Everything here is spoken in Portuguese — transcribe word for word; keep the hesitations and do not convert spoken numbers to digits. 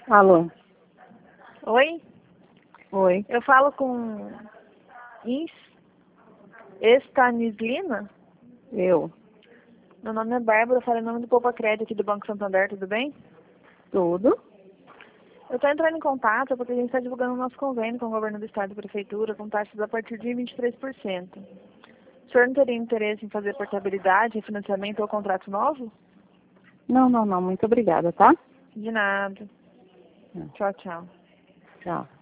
Alô? Oi? Oi. Eu falo com Ins Estanislina? Eu. Meu nome é Bárbara, eu falo em nome do Poupa Crédito aqui do Banco Santander, tudo bem? Tudo? Eu estou entrando em contato porque a gente está divulgando o nosso convênio com o governo do estado e prefeitura com taxas a partir de vinte e três por cento. O senhor não teria interesse em fazer portabilidade, refinanciamento ou contrato novo? Não, não, não. Muito obrigada, tá? De nada. Não. Tchau, tchau. Tchau.